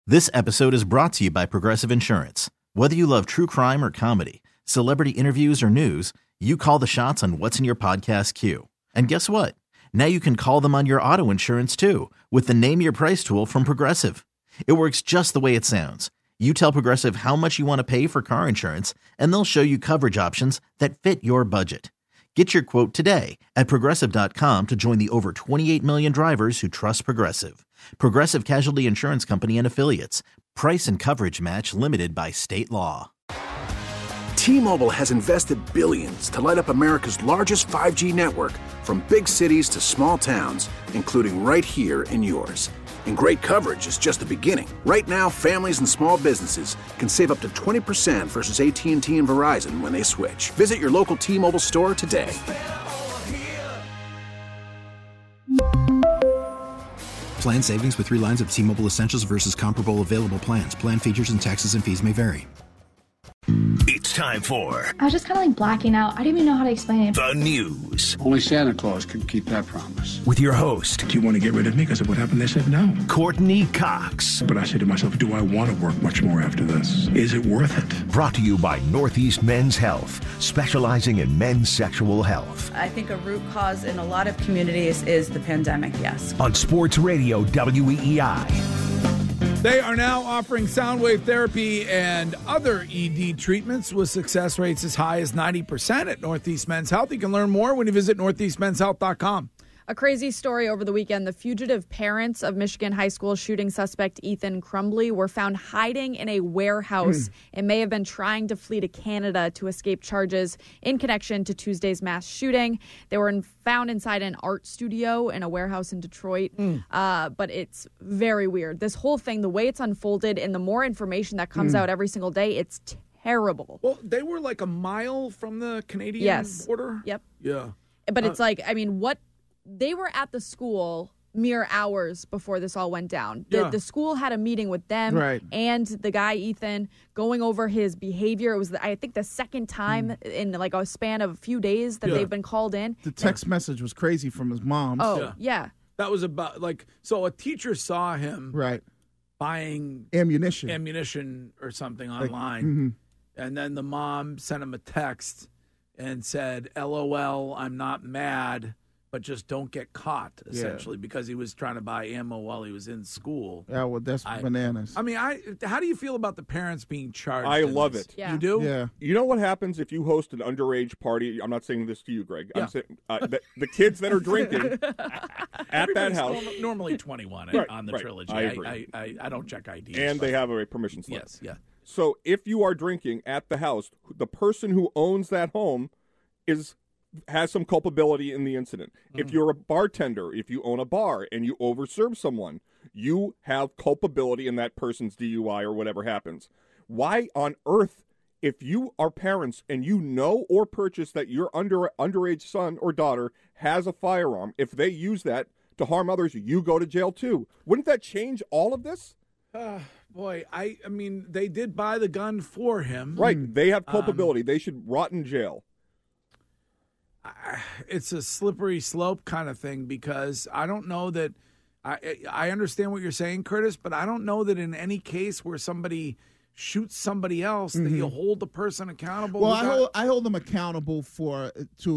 This episode is brought to you by Progressive Insurance. Whether you love true crime or comedy, celebrity interviews or news, you call the shots on what's in your podcast queue. And guess what? Now you can call them on your auto insurance too with the Name Your Price tool from Progressive. It works just the way it sounds. You tell Progressive how much you want to pay for car insurance, and they'll show you coverage options that fit your budget. Get your quote today at Progressive.com to join the over 28 million drivers who trust Progressive. Progressive Casualty Insurance Company and Affiliates. Price and coverage match limited by state law. T-Mobile has invested billions to light up America's largest 5G network, from big cities to small towns, including right here in yours. And great coverage is just the beginning. Right now, families and small businesses can save up to 20% versus AT&T and Verizon when they switch. Visit your local T-Mobile store today. Plan savings with 3 lines of T-Mobile Essentials versus comparable available plans. Plan features and taxes and fees may vary. It's time for... I was just kind of like blacking out. I didn't even know how to explain it. The news. Only Santa Claus can keep that promise. With your host... Do you want to get rid of me? Because of what happened? They said no. Courtney Cox. But I said to myself, do I want to work much more after this? Is it worth it? Brought to you by Northeast Men's Health, specializing in men's sexual health. I think a root cause in a lot of communities is the pandemic, yes. On Sports Radio WEEI. They are now offering sound wave therapy and other ED treatments with success rates as high as 90% at Northeast Men's Health. You can learn more when you visit northeastmenshealth.com. A crazy story over the weekend. The fugitive parents of Michigan high school shooting suspect Ethan Crumbley were found hiding in a warehouse and may have been trying to flee to Canada to escape charges in connection to Tuesday's mass shooting. They were found inside an art studio in a warehouse in Detroit. But it's very weird. This whole thing, the way it's unfolded and the more information that comes out every single day, it's terrible. Well, they were like a mile from the Canadian border? Yep. Yeah. But it's like, I mean, what... They were at the school mere hours before this all went down. The school had a meeting with them and the guy, Ethan, going over his behavior. It was, I think, the second time in like a span of a few days that they've been called in. The text message was crazy from his mom. Oh, yeah. That was about, like, so a teacher saw him buying ammunition or something online. And then the mom sent him a text and said, LOL, I'm not mad, but just don't get caught, essentially, because he was trying to buy ammo while he was in school. Yeah, well, that's bananas. I mean, how do you feel about the parents being charged? I love it. Yeah. You do? Yeah. You know what happens if you host an underage party? I'm not saying this to you, Greg. I'm saying the kids that are drinking at that house. Normally 21 on the trilogy. I agree. I don't check IDs. And they have a permission slip. Yes, yeah. So if you are drinking at the house, the person who owns that home has some culpability in the incident. If you're a bartender, if you own a bar and you overserve someone, you have culpability in that person's DUI or whatever happens. Why on earth, if you are parents and you know or purchase that your underage son or daughter has a firearm, if they use that to harm others, you go to jail too? Wouldn't that change all of this? Boy, I mean, they did buy the gun for him. Right. They have culpability. They should rot in jail. It's a slippery slope kind of thing, because I don't know that I understand what you're saying, Curtis, but I don't know that in any case where somebody shoots somebody else that you hold the person accountable. Well, I hold them accountable for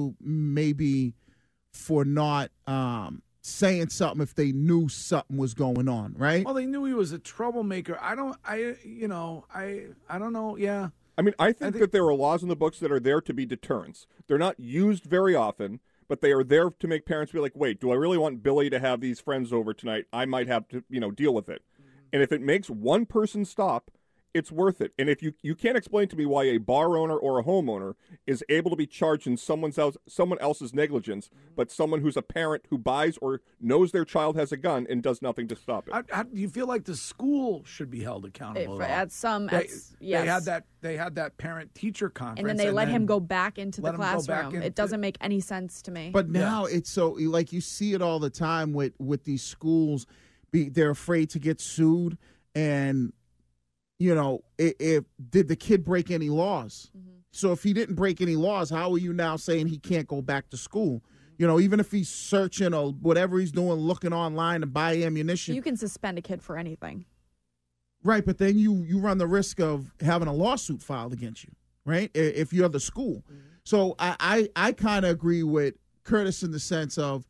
not saying something if they knew something was going on, right? Well, they knew he was a troublemaker. I don't know. Yeah. I mean, I think that there are laws in the books that are there to be deterrents. They're not used very often, but they are there to make parents be like, wait, do I really want Billy to have these friends over tonight? I might have to, deal with it. And if it makes one person stop, it's worth it. And if you can't explain to me why a bar owner or a homeowner is able to be charged in someone else's negligence, but someone who's a parent who buys or knows their child has a gun and does nothing to stop it. How do you feel like the school should be held accountable? Yes. They had that parent-teacher conference. And then they let him go back into the classroom. It doesn't make any sense to me. But now it's so, like, you see it all the time with these schools. They're afraid to get sued, and if did the kid break any laws? So if he didn't break any laws, how are you now saying he can't go back to school? Even if he's searching or whatever he's doing, looking online to buy ammunition. You can suspend a kid for anything. Right, but then you run the risk of having a lawsuit filed against you, right, if you're the school. Mm-hmm. So I kind of agree with Curtis in the sense of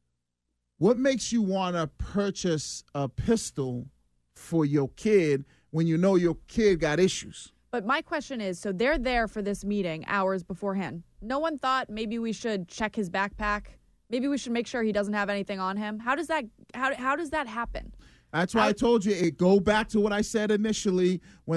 what makes you want to purchase a pistol for your kid when you know your kid got issues? But my question is, so they're there for this meeting hours beforehand. No one thought maybe we should check his backpack? Maybe we should make sure he doesn't have anything on him? How does that happen? That's why I told you go back to what I said initially when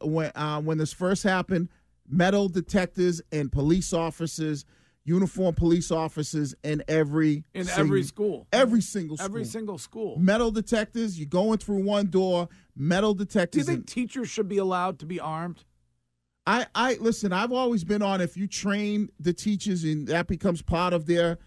this first happened. Metal detectors and police officers, uniformed police officers in every school. Every single school. Every single school. Metal detectors, you're going through one door, metal detectors. Do you think teachers should be allowed to be armed? Listen, I've always been on if you train the teachers and that becomes part of their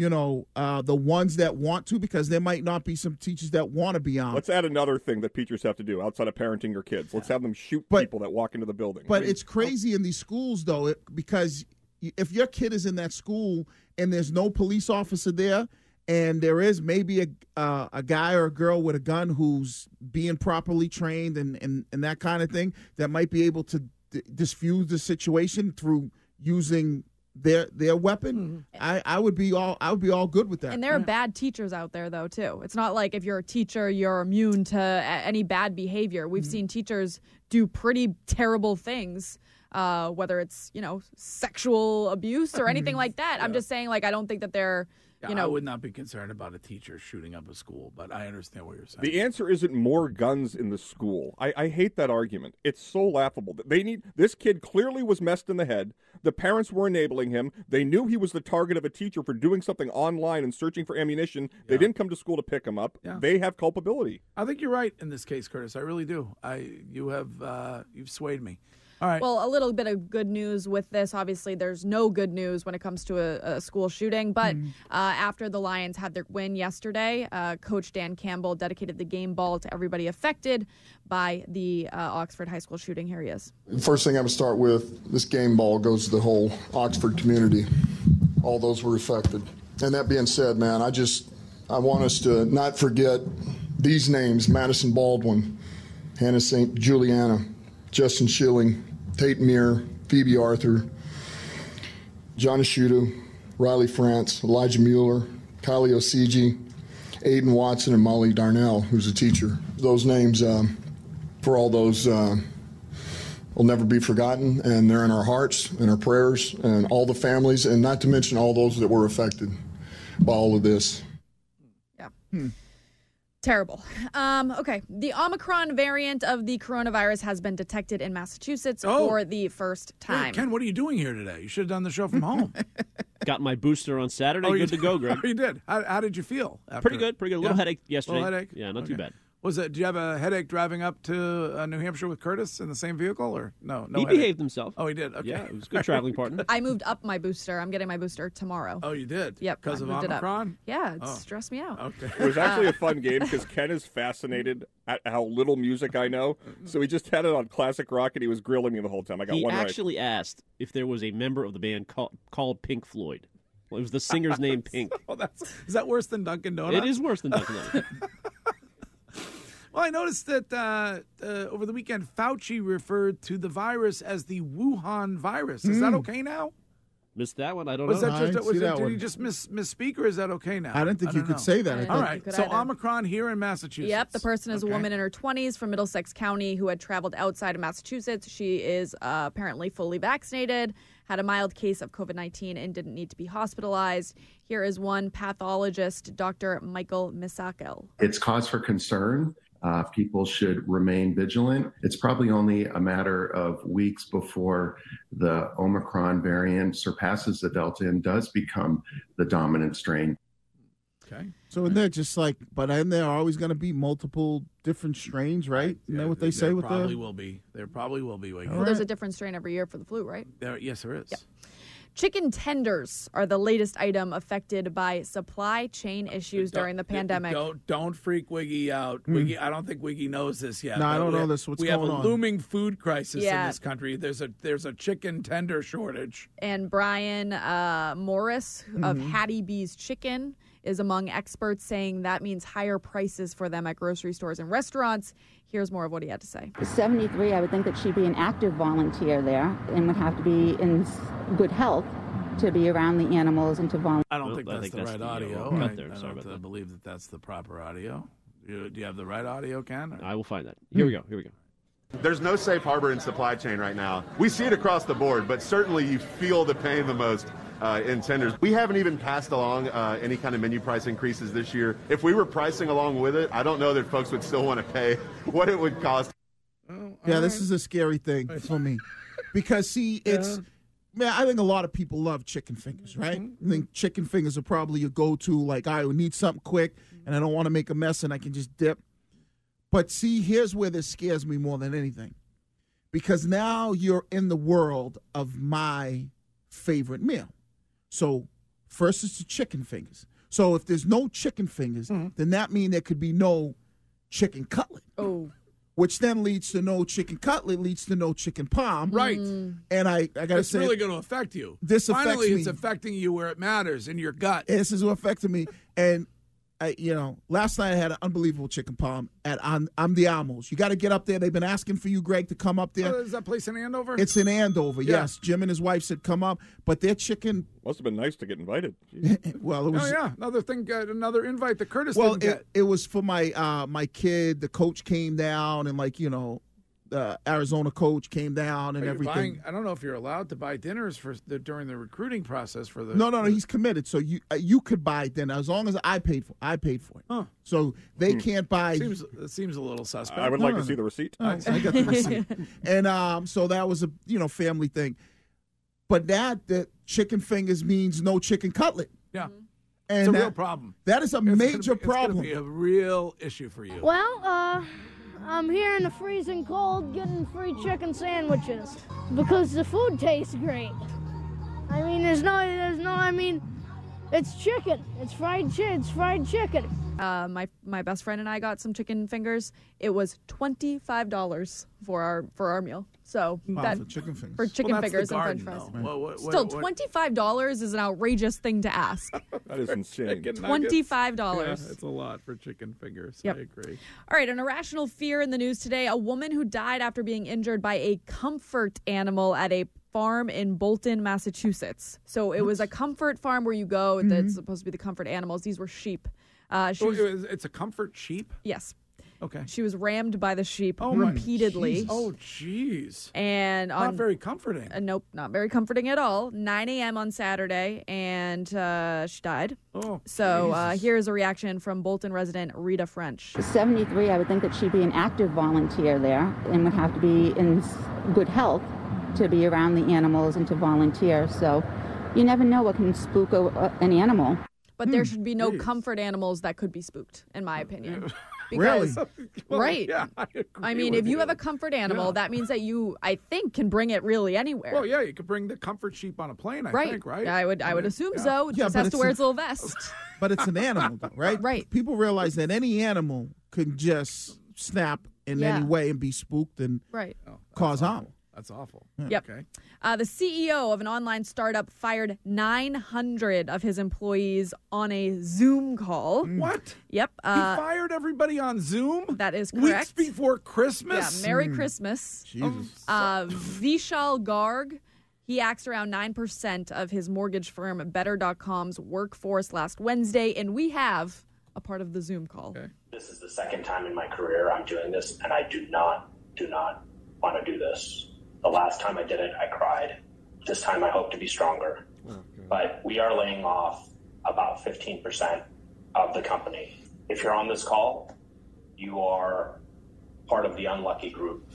the ones that want to, because there might not be some teachers that want to be armed. Let's add another thing that teachers have to do outside of parenting your kids. Let's have them shoot people that walk into the building. But it's crazy in these schools, though, because if your kid is in that school and there's no police officer there and there is maybe a guy or a girl with a gun who's being properly trained and that kind of thing, that might be able to diffuse the situation through using their weapon, I would be all good with that. And there are bad teachers out there though too. It's not like if you're a teacher you're immune to any bad behavior. We've seen teachers do pretty terrible things, whether it's sexual abuse or anything like that. I'm just saying, like, I don't think that they're I would not be concerned about a teacher shooting up a school, but I understand what you're saying. The answer isn't more guns in the school. I hate that argument. It's so laughable. This kid clearly was messed in the head. The parents were enabling him. They knew he was the target of a teacher for doing something online and searching for ammunition. Yeah. They didn't come to school to pick him up. Yeah. They have culpability. I think you're right in this case, Curtis. I really do. You've swayed me. All right. Well, a little bit of good news with this. Obviously, there's no good news when it comes to a school shooting. But after the Lions had their win yesterday, Coach Dan Campbell dedicated the game ball to everybody affected by the Oxford High School shooting. Here he is. The first thing I'm going to start with, this game ball goes to the whole Oxford community, all those were affected. And that being said, man, I want us to not forget these names: Madison Baldwin, Hannah St. Juliana, Justin Schilling, Tate Meir, Phoebe Arthur, John Ashudu, Riley France, Elijah Mueller, Kylie Osigi, Aiden Watson, and Molly Darnell, who's a teacher. Those names, for all those, will never be forgotten, and they're in our hearts and our prayers, and all the families, and not to mention all those that were affected by all of this. Yeah. Terrible. Okay. The Omicron variant of the coronavirus has been detected in Massachusetts for the first time. Hey, Ken, what are you doing here today? You should have done the show from home. Got my booster on Saturday. Good to go, Greg. Oh, you did. How did you feel? Pretty good. A little headache yesterday. Little headache? Yeah, not too bad. Did you have a headache driving up to New Hampshire with Curtis in the same vehicle, or no? He behaved himself. Oh, he did. Okay. Yeah, it was a good traveling partner. I moved up my booster. I'm getting my booster tomorrow. Oh, you did? Yep. Because of Omicron? Yeah, it's stressed me out. Okay. It was actually a fun game because Ken is fascinated at how little music I know. So he just had it on classic rock, and he was grilling me the whole time. I got one right. He actually asked if there was a member of the band called Pink Floyd. Well, it was the singer's name, Pink. Is that worse than Dunkin' Donuts? It is worse than Dunkin' Donuts. Well, I noticed that over the weekend, Fauci referred to the virus as the Wuhan virus. Is that okay now? Missed that one? I don't know. Did he just misspeak, or is that okay now? I didn't think you could say that. All right. So Omicron here in Massachusetts. Yep. The person is a woman in her 20s from Middlesex County who had traveled outside of Massachusetts. She is apparently fully vaccinated, had a mild case of COVID-19, and didn't need to be hospitalized. Here is one pathologist, Dr. Michael Misakel. It's cause for concern. People should remain vigilant. It's probably only a matter of weeks before the Omicron variant surpasses the Delta and does become the dominant strain. Okay. So they're just like, but in there are always going to be multiple different strains, right? Isn't that what they say with probably will be. There probably will be. Well, there's a different strain every year for the flu, right? Yes, there is. Yeah. Chicken tenders are the latest item affected by supply chain issues during the pandemic. Don't freak Wiggy out. Wiggy, I don't think Wiggy knows this yet. No, I don't know this. What's going on? We have a looming food crisis in this country. There's a chicken tender shortage. And Brian Morris of Hattie B's Chicken is among experts saying that means higher prices for them at grocery stores and restaurants. Here's more of what he had to say. 73, I would think that she'd be an active volunteer there and would have to be in good health to be around the animals and to volunteer. I don't think that's the right audio. I don't believe that that's the proper audio. Do you have the right audio, Ken? Or? I will find that. Here we go. There's no safe harbor in supply chain right now. We see it across the board, but certainly you feel the pain the most in tenders. We haven't even passed along any kind of menu price increases this year. If we were pricing along with it, I don't know that folks would still want to pay what it would cost. Yeah, this is a scary thing for me. Because, see, man, I think a lot of people love chicken fingers, right? I think chicken fingers are probably your go-to, like, I need something quick, and I don't want to make a mess, and I can just dip. But, see, here's where this scares me more than anything. Because now you're in the world of my favorite meal. So, first it's the chicken fingers. So, if there's no chicken fingers, then that means there could be no chicken cutlet. Oh. Which then leads to no chicken cutlet, leads to no chicken palm. Right. And I got to say. It's really going to affect you. This Finally, affects me. it's affecting you where it matters, in your gut. This is what affected me. And, last night I had an unbelievable chicken palm at Andiamo's. You got to get up there. They've been asking for you, Greg, to come up there. Is that place in Andover? It's in Andover, yes. Jim and his wife said come up. But their chicken. Must have been nice to get invited. Well, it was. Oh, yeah. Another invite that Curtis didn't get. It was for my kid. The coach came down and, the Arizona coach came down and everything. I don't know if you're allowed to buy dinners during the recruiting process for the. No, he's committed. So you could buy dinner as long as I paid for it. Huh. So they can't buy. It seems a little suspect. I would like to see the receipt. I got the receipt. And so that was a family thing. But the chicken fingers means no chicken cutlet. Yeah. And it's a real problem. That is a major problem. It's going to be a real issue for you. Well, I'm here in the freezing cold getting free chicken sandwiches because the food tastes great. I mean, it's chicken. It's fried chicken. My best friend and I got some chicken fingers. It was $25 for our meal. So for chicken fingers. For chicken fingers and French fries. Still, $25 is an outrageous thing to ask. That is insane. $25. Yeah, it's a lot for chicken fingers. Yep. I agree. All right, an irrational fear in the news today. A woman who died after being injured by a comfort animal at a farm in Bolton, Massachusetts. So it was a comfort farm where you go that's supposed to be the comfort animals. These were sheep. It's a comfort sheep? Yes. Okay. She was rammed by the sheep repeatedly. Oh, jeez. And not very comforting. Nope, not very comforting at all. 9 a.m. on Saturday, and she died. Oh, so here's a reaction from Bolton resident Rita French. 73, I would think that she'd be an active volunteer there and would have to be in good health to be around the animals and to volunteer. So you never know what can spook an animal. But there should be no comfort animals that could be spooked, in my opinion. Because, really? Right. Yeah, I mean, if you have a comfort animal, that means that you, I think, can bring it really anywhere. Well, yeah, you could bring the comfort sheep on a plane, I think, right? I would assume so. It just has to wear its little vest. But it's an animal, though, right? Right. People realize that any animal can just snap in any way and be spooked and cause harm. That's awful. Yep. Okay. The CEO of an online startup fired 900 of his employees on a Zoom call. What? Yep. He fired everybody on Zoom? That is correct. Weeks before Christmas? Yeah, Merry Christmas. Jesus. Vishal Garg, he axed around 9% of his mortgage firm Better.com's workforce last Wednesday, and we have a part of the Zoom call. Okay. This is the second time in my career I'm doing this, and I do not want to do this. The last time I did it, I cried. This time I hope to be stronger. But we are laying off about 15% of the company. If you're on this call, you are part of the unlucky group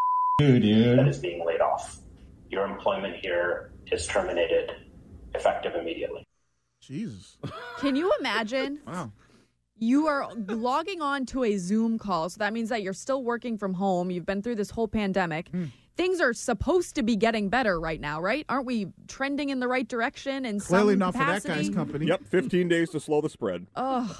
that is being laid off. Your employment here is terminated effective immediately. Jesus. Can you imagine? Wow. You are logging on to a Zoom call, so that means that you're still working from home. You've been through this whole pandemic. Things are supposed to be getting better right now, right? Aren't we trending in the right direction in Clearly some not capacity? for that guy's company. Yep, 15 days to slow the spread. Oh.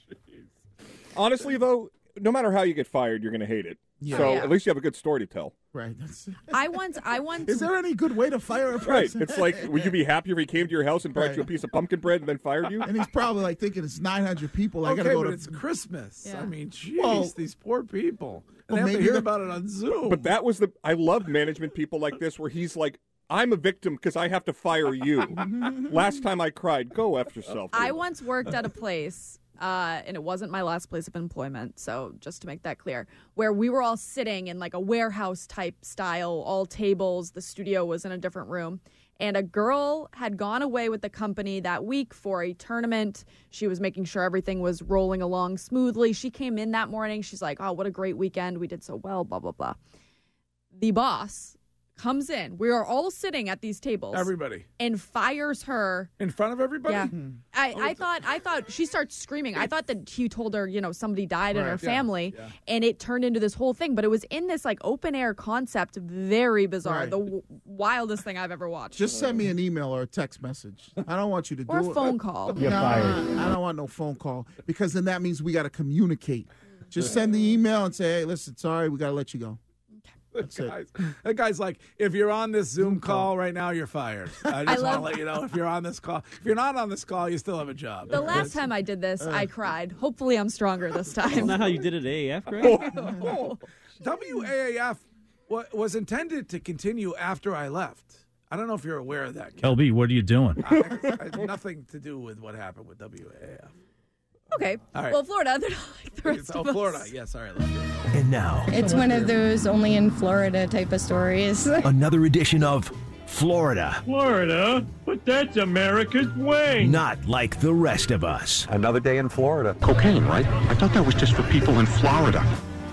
Honestly, though, no matter how you get fired, you're going to hate it. Yeah. So Yeah. at least you have a good story to tell. Right. I once. Is there any good way to fire a Right. person? It's like, would you be happy if he came to your house and brought you a piece of pumpkin bread and then fired you? And he's probably like thinking it's 900 people. I gotta go but to. it's Christmas. Yeah. I mean, jeez, these poor people. And Well, they have to maybe hear the- about it on Zoom. But that was I love management people like this where he's like, I'm a victim because I have to fire you. Last time I cried, go F yourself. I once worked at a place, and it wasn't my last place of employment, so just to make that clear, where we were all sitting in like a warehouse type style, all tables. The studio was in a different room. And a girl had gone away with the company that week for a tournament. She was making sure everything was rolling along smoothly. She came in that morning. She's like, oh, what a great weekend. We did so well, blah, blah, blah. The boss comes in. We are all sitting at these tables. Everybody. And fires her. In front of everybody? Yeah. I thought she starts screaming. I thought that he told her, somebody died in her family. Yeah. And it turned into this whole thing. But it was in this like open air concept. Very bizarre. Right. The wildest thing I've ever watched. Just send me an email or a text message. I don't want you to do Or it. a phone call. You're fired. I don't want no phone call because then that means we got to communicate. Just send the email and say, hey, listen, sorry, we got to let you go. That guy's like, if you're on this Zoom call right now, you're fired. I just want to let you know if you're on this call. If you're not on this call, you still have a job. The last time I did this, I cried. Hopefully I'm stronger this time. Isn't that how you did it at AAF, Greg? WAAF was intended to continue after I left. I don't know if you're aware of that. LB, what are you doing? I had nothing to do with what happened with WAAF. Okay. All right. Well, Florida, they're not like the rest of us. Florida. Yes, all right. And now, It's one of those only in Florida type of stories. another edition of Florida. Florida? But that's America's wing. Not like the rest of us. Another day in Florida. Cocaine, right? I thought that was just for people in Florida.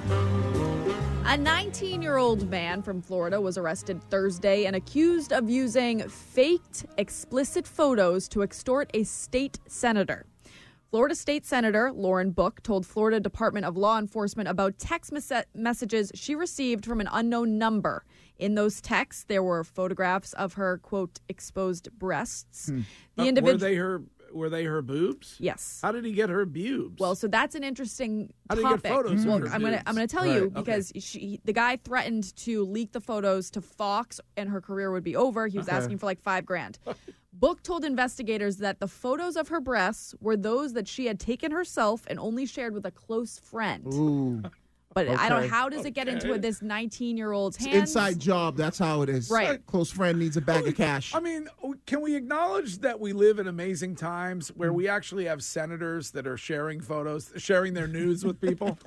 A 19-year-old man from Florida was arrested Thursday and accused of using faked, explicit photos to extort a state senator. Florida State Senator Lauren Book told Florida Department of Law Enforcement about text messages she received from an unknown number. In those texts, there were photographs of her, quote, exposed breasts. The individual. Were they her boobs? Yes. How did he get her boobs? Well, so that's an interesting How topic. did he get photos of her I'm boobs? gonna tell you because the guy threatened to leak the photos to Fox and her career would be over. He was asking for like $5,000. Book told investigators that the photos of her breasts were those that she had taken herself and only shared with a close friend. Ooh. But I don't. How does it get into this 19-year-old's hands? Inside job. That's how it is. Right. Close friend needs a bag of cash. I mean, can we acknowledge that we live in amazing times where we actually have senators that are sharing photos, sharing their nudes with people?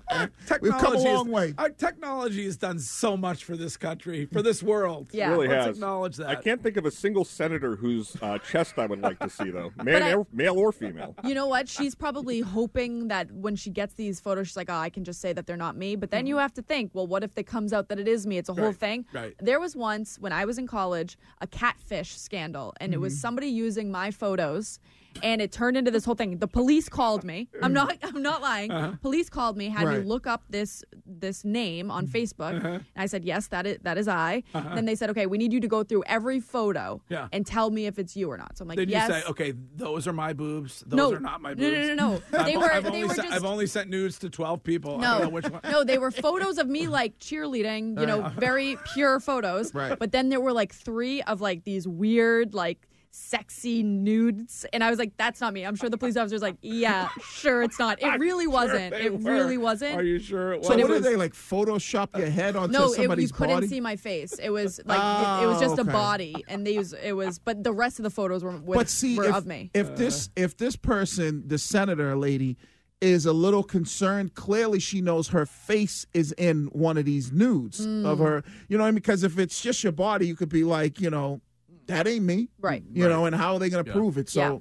We've come a long way. Our technology has done so much for this country, for this world. Yeah. Really Let's has. acknowledge that. I can't think of a single senator whose chest I would like to see, though. Male or female. You know what? She's probably hoping that when she gets these photos, she's like, oh, I can just say that they're not me. But then you have to think, well, what if it comes out that it is me? It's a whole thing. Right. There was once when I was in college a catfish scandal, and it was somebody using my photos, and it turned into this whole thing. The police called me. I'm not lying. Police called me, had me look up this name on Facebook, and I said, yes, that is I. Then they said, okay, we need you to go through every photo and tell me if it's you or not. So I'm like, Did yes. you say, okay, those are my boobs? Those are not my boobs? No. I've only sent nudes to 12 people. I don't know which one. No, they were photos of me like cheerleading, very pure photos. Right. But then there were like 3 of like these weird, like sexy nudes. And I was like, that's not me. I'm sure the police officer's like, yeah, sure it's not. It really wasn't. Really wasn't. Are you sure it So wasn't? what did they like Photoshop your head onto somebody's you couldn't body? see my face. It was like it was just a body, and but the rest of the photos were of me. If this person, the senator lady, is a little concerned, clearly she knows her face is in one of these nudes of her. You know what I mean? Because if it's just your body, you could be like, that ain't me. Right. You know, and how are they going to prove it? So,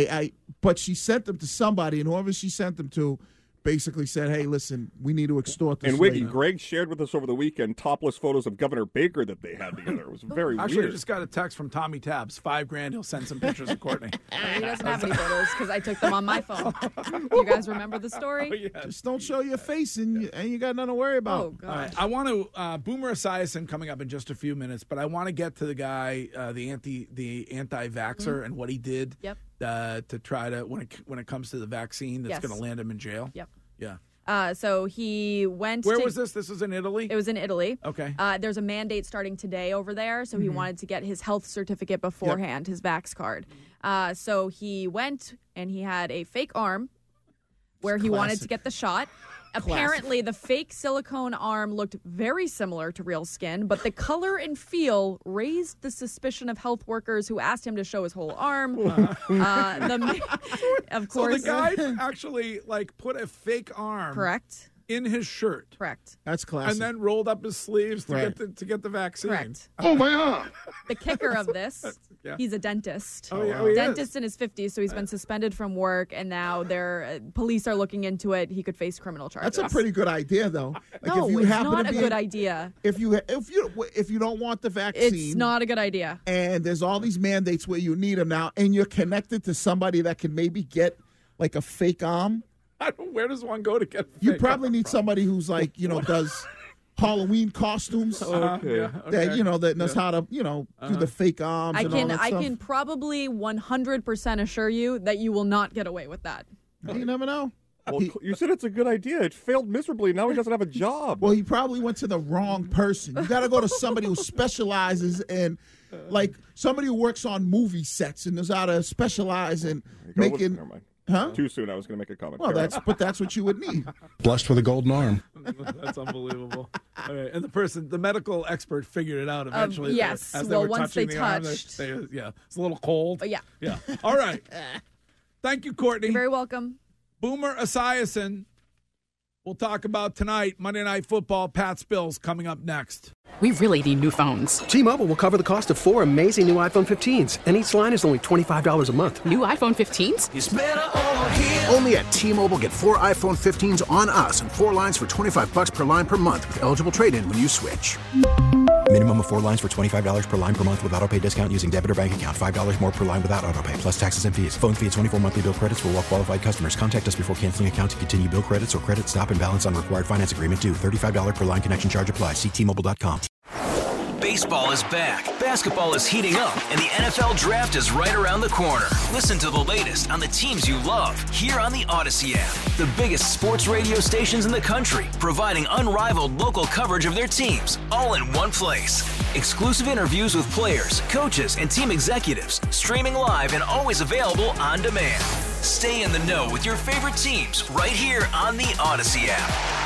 but she sent them to somebody, and whoever she sent them to basically said, hey, listen, we need to extort this And Wiggy, lady. Greg shared with us over the weekend topless photos of Governor Baker that they had together. It was very Actually, weird. I just got a text from Tommy Tabs. $5,000. He'll send some pictures of Courtney. He doesn't have any photos because I took them on my phone. You guys remember the story? Just don't show your face, and you got nothing to worry about. Oh, God. All right. I want to Boomer Esiason coming up in just a few minutes, but I want to get to the guy, the anti-vaxxer, and what he did. Yep. To try to when it comes to the vaccine that's going to land him in jail. Yep. Yeah. So he went. Where was this? This was in Italy? It was in Italy. Okay. There's a mandate starting today over there, so he wanted to get his health certificate beforehand, his Vax card. So he went and he had a fake arm where he wanted to get the shot. Apparently, the fake silicone arm looked very similar to real skin, but the color and feel raised the suspicion of health workers who asked him to show his whole arm. Of course. So the guy actually put a fake arm. Correct. In his shirt. Correct. That's classic. And then rolled up his sleeves to get the vaccine. Correct. Oh, my arm. The kicker of this, he's a dentist. Oh, yeah. Dentist in his 50s, so he's been suspended from work, and now police are looking into it. He could face criminal charges. That's a pretty good idea, though. No, it's not a good idea. If you don't want the vaccine, it's not a good idea. And there's all these mandates where you need them now, and you're connected to somebody that can maybe get a fake arm. Where does one go to get You probably need somebody who's does Halloween costumes. That knows how to, do the fake arms and all that stuff. I can probably 100% assure you that you will not get away with that. You never know. Well, you said it's a good idea. It failed miserably. Now he doesn't have a job. Well, he probably went to the wrong person. You got to go to somebody who specializes in, somebody who works on movie sets and knows how to specialize in making. Never mind. Huh? Too soon. I was going to make a comment. Well, that's what you would need. Blessed with a golden arm. That's unbelievable. All right. And the medical expert figured it out eventually. Yes. As they were once they touching touched. the arm, it's a little cold. Yeah. Yeah. All right. Thank you, Courtney. You're very welcome. Boomer Esiason. We'll talk about tonight, Monday Night Football, Pats Bills coming up next. We really need new phones. T-Mobile will cover the cost of 4 amazing new iPhone 15s, and each line is only $25 a month. New iPhone 15s? It's better over here. Only at T-Mobile, get 4 iPhone 15s on us and 4 lines for $25 per line per month with eligible trade-in when you switch. Minimum of 4 lines for $25 per line per month with autopay discount using debit or bank account. $5 more per line without autopay, plus taxes and fees. Phone fee at 24 monthly bill credits for well-qualified customers. Contact us before canceling account to continue bill credits or credit stop and balance on required finance agreement due. $35 per line connection charge applies. See T-Mobile.com. Baseball is back, basketball is heating up, and the NFL Draft is right around the corner. Listen to the latest on the teams you love here on the Odyssey app. The biggest sports radio stations in the country, providing unrivaled local coverage of their teams, all in one place. Exclusive interviews with players, coaches, and team executives, streaming live and always available on demand. Stay in the know with your favorite teams right here on the Odyssey app.